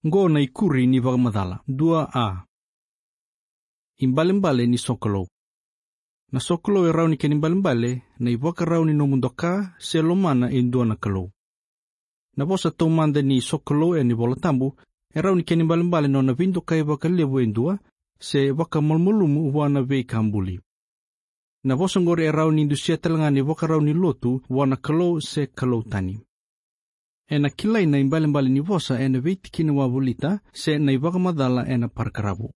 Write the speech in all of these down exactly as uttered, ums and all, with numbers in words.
Ngo na ikuri ni wakamadala. Dua a. Imbalimbale ni sokolo. Na sokolo e rau ni ken imbalimbale, na iwaka rau ni nomundoka se lomana e ndua na kalau. Na bosa tau manda ni sokolo e ni bola tambu, e rau ni ken imbalimbale no na vindoka e waka levu e ndua, se waka malmulumu wana vei kambuli. Na bosa ngore e rau ni indusia talangani waka rau ni lotu wana kalau se kalau tani. E na kilai na imbalimbale ni bosa e na vei tikini wa volita se na iwaka madala e na parkarabu.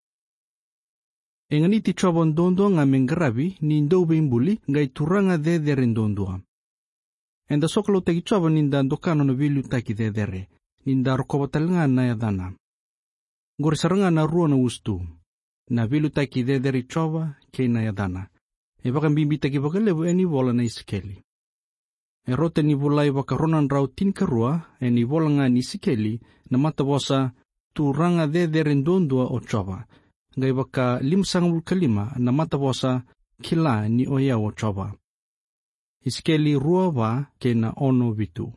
E ngani ti chobo ndondo nga mengarabi ni ndobe imbuli ngai turanga de dere ndondua. Enda sokolo teki chobo ninda ndokano na vilu taki de dere, ninda rokoba talanga na yadana. Ngore saranga na ruo na ustu, na vilu taki de dere choba ke na yadana. E baka mbimbi taki baka levu e ni vola na isikeli. E rote ni volai waka ronan rau tin karua e ni vola nga ni isikeli na mata bosa turanga de dere ndondua o choba. Ngai waka limsangul kalima na mata bosa kila ni oya o choba. Iskeli rua wa ke na ono vitu.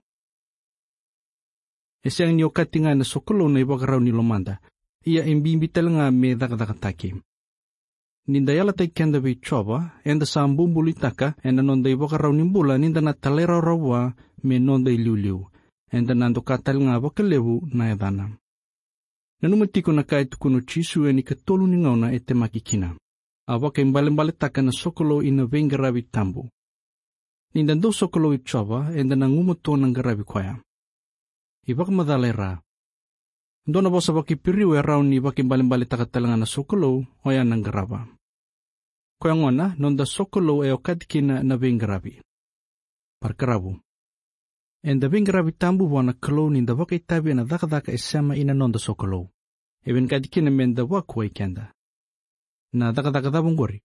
E siang ni o katinga na sokolo na iwaka rau ni lomanda, ia imbimbi talanga me dakadakataki. Ninda yala tai kenda vi choba, enda sa ambumbuli taka, enda nonda iwaka rau ni mbula, ninda na talera rawa me nonda iliuliu, enda nando katalanga waka levu na edana. Nanumatiko na kai tukuno chisu e ni katolu ni ngauna e te makikina. A waka imbalimbali taka na sokolo ina vengarabi tambu. Ninda ndo sokolo i choba enda na ngumoto na ngarabi kwaya. I waka madala ra. Ndo na bosa waki piriu e rau ni waka imbalimbali taka talanga na sokolo o ya na ngaraba. Kwaya ngona nonda sokolo e o katikina na vengarabi. Parkarabu. Enda vengarabi tambu wana kalo ninda waka itabi na daka-daka e sama ina nonda sokolo. Even kadikina menda wakwa ikenda. Na daka-daka dabong gori.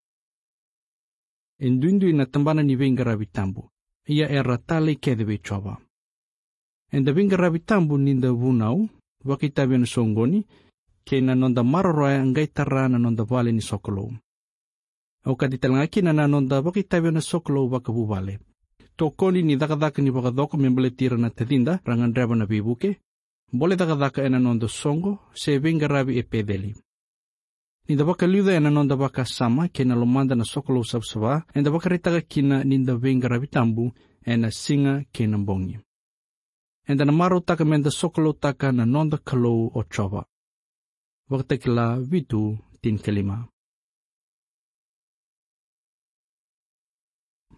Enduindui na tambana ni vengarabi tambu. Ia era tali kedebe choba. Enda vengarabi tambu ninda vunau, waka itabi na songoni, ke na nonda maroroya ngai tara na nonda vale ni sokolo. O kaditalangaki na na nonda waka itabi na sokolo waka bubale. Tokoni ni daka-daka ni wakadoko membele tira na tedinda rangan dreba na bibuke. Bole daka-daka ena nonda songo se vengarabi e pedeli. Ninda waka liuda ena nonda waka sama kena lomanda na sokolo sabsaba enda waka ritaga kina ninda vengarabi tambu ena singa kena bongi. Enda na maro taka menda sokolo taka na nonda kalau o choba. Wakta kila vitu tin kelima.